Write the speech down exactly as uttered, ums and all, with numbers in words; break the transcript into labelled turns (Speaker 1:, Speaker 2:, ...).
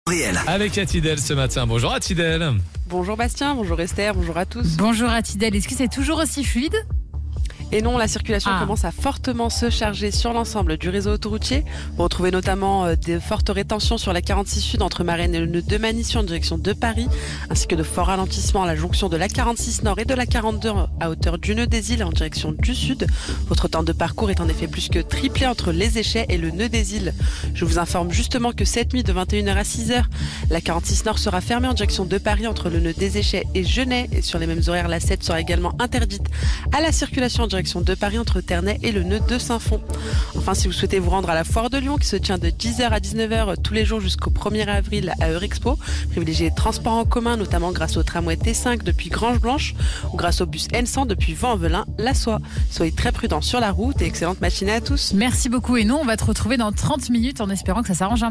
Speaker 1: Réel.
Speaker 2: Avec Atidel ce matin. Bonjour Atidel.
Speaker 3: Bonjour Bastien, bonjour Esther, bonjour à tous.
Speaker 4: Bonjour Atidel, est-ce que c'est toujours aussi fluide ?
Speaker 3: Et non, la circulation
Speaker 4: Ah.
Speaker 3: commence à fortement se charger sur l'ensemble du réseau autoroutier. Vous retrouvez notamment euh, des fortes rétentions sur la quarante-six Sud entre Marennes et le nœud de Manissus en direction de Paris, ainsi que de forts ralentissements à la jonction de la quarante-six Nord et de la quarante-deux à hauteur du nœud des Îles en direction du Sud. Votre temps de parcours est en effet plus que triplé entre les Échets et le nœud des Îles. Je vous informe justement que cette nuit de vingt et une heures à six heures, la quarante-six Nord sera fermée en direction de Paris entre le nœud des Échets et Genêt. Et sur les mêmes horaires, la sept sera également interdite à la circulation en direction de Paris entre Ternay et le nœud de Saint-Fond. Enfin, si vous souhaitez vous rendre à la foire de Lyon qui se tient de dix heures à dix-neuf heures tous les jours jusqu'au premier avril à Eurexpo, privilégiez les transports en commun, notamment grâce au tramway T cinq depuis Grange-Blanche ou grâce au bus N cent depuis Vaux-en-Velin-la-Soie. Soyez très prudents sur la route et excellente matinée à tous.
Speaker 4: Merci beaucoup et nous on va te retrouver dans trente minutes en espérant que ça s'arrange un